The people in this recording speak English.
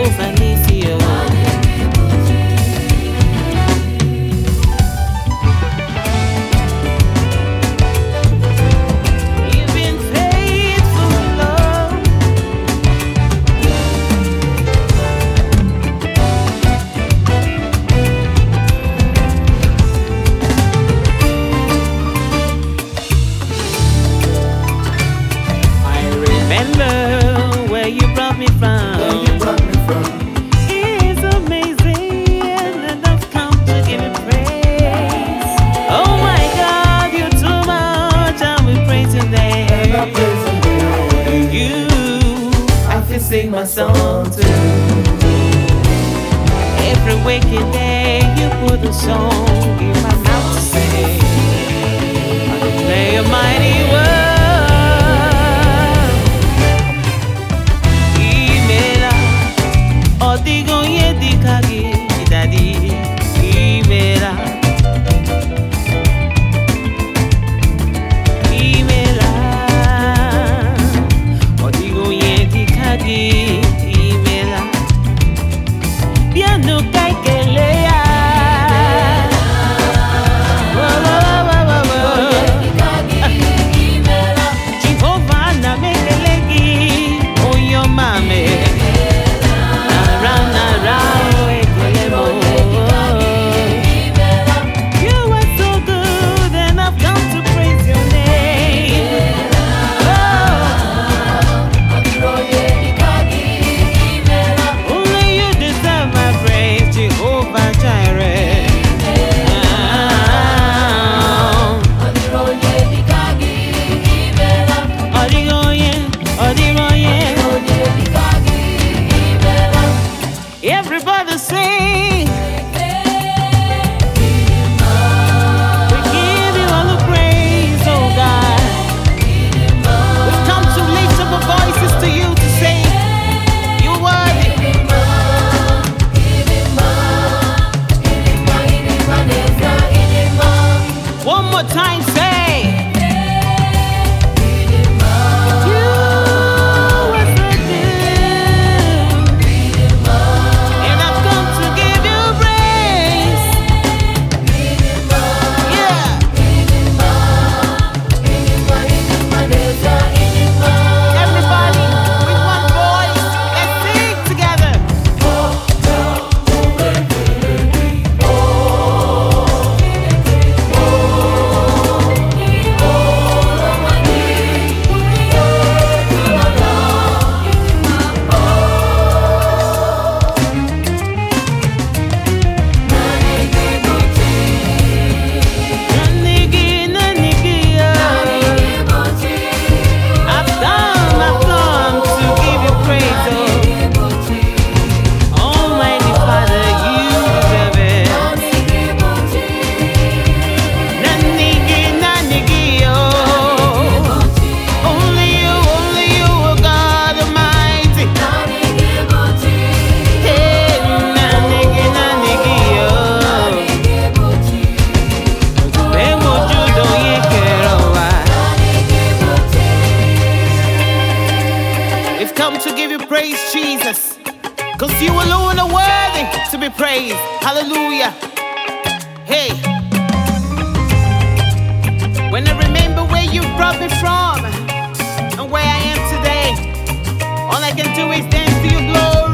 Jehovah Nissi, you've been faithful, Lord. I remember where you brought me from. It's amazing, and I've come to give you praise. Oh my God, you're too much, and we praise your name. You, I can sing my song too. Every waking day, you put a song in my mouth to sing. I declare your mighty word. Imela, odigo yedikagi, daddy. Imela, imela, odigo yedikagi, imela. Piano kaikelea. Jehovah na mekelegi, oyo mame. Nara nara ekelemo. You are so good, and I've come to praise your name. Only you deserve my praise, Jehovah Jireh. Everybody sing. We give you all the praise, oh God. We've come to lift up our voices to you to say, you're worthy. One more time, say. You are so good, and I've come to give you praise. Yeah. Everybody, with one voice, let's sing together. Nanigi, nanigi, I've come to give you praise, oh. Almighty Father, you deserve it. Nanigi, nanigi, oh. Only you, oh God Almighty. Hey, nanigi, nanigi, oh. Emo judo yekerowa. We've come to give you praise, Jesus, 'cause you alone are worthy to be praised. Hallelujah. Hey, when I remember where you brought me from and where I am today, all I can do is dance to your glory.